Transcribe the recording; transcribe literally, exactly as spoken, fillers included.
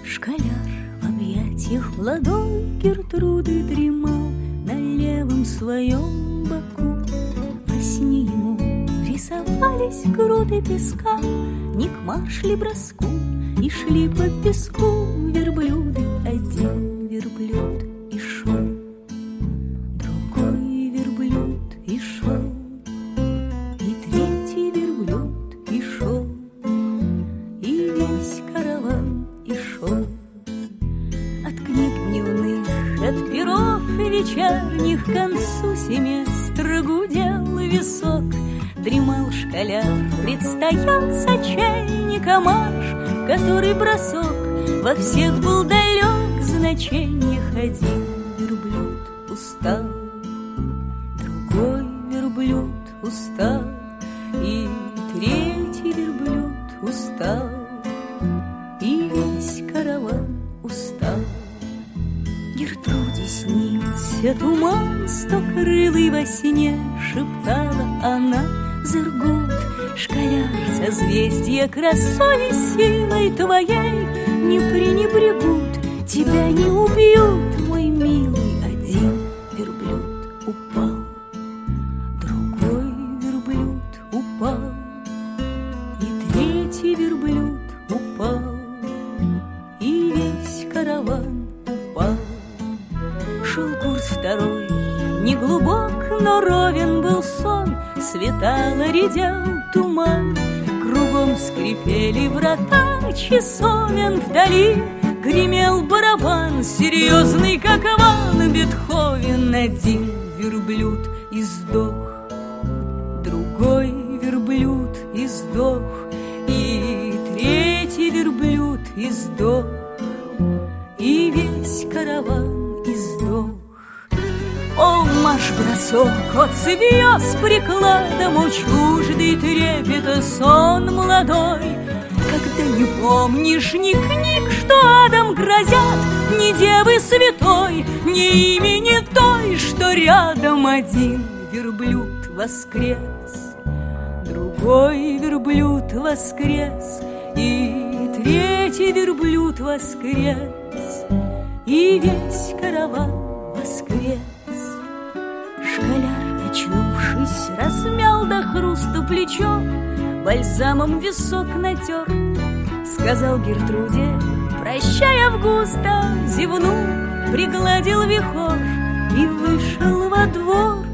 Школяр в объятиях молодой Гертруды дремал на левом своем боку. Во сне ему рисовались груды песка, не к марш ли броску, и шли по песку верблюды. Один верблюд и шел, другой верблюд и шел, и третий верблюд и шел, и весь караван и шел. От книг дневных, от перов вечерних к концу семестра гудел висок. Дремал школяр, предстоял сочельника марш, который бросок во всех был далек значениях. Один верблюд устал, другой верблюд устал, и третий верблюд устал, и весь караван устал. Гертруде снился туман стокрылый во сне, шептала она: Зергут, школяр, созвездия красой и силой твоей не пренебрегут, тебя не убьют, мой милый. Один верблюд упал, другой верблюд упал, и третий верблюд упал, и весь караван упал. Шел курс второй, не глубок, но ровен был сон. Светало, редел туман, кругом скрипели врата часовен. Вдали гремел барабан, серьезный, как Иван Бетховен. Один верблюд издох, другой верблюд издох, и третий верблюд издох, и весь караван издох. О, марш-бросок от цевья с прикладом, о, чуждый трепета сон молодой, когда не помнишь ни книг, что адом грозят, ни девы святой, ни имени той, что рядом. Один верблюд воскрес, другой верблюд воскрес, и третий верблюд воскрес, и весь караван воскрес. Школяр, очнувшись, размял до хруста плечо, бальзамом висок натер, сказал Гертруде: прощай, Августа, зевнул, пригладил вихор и вышел во двор.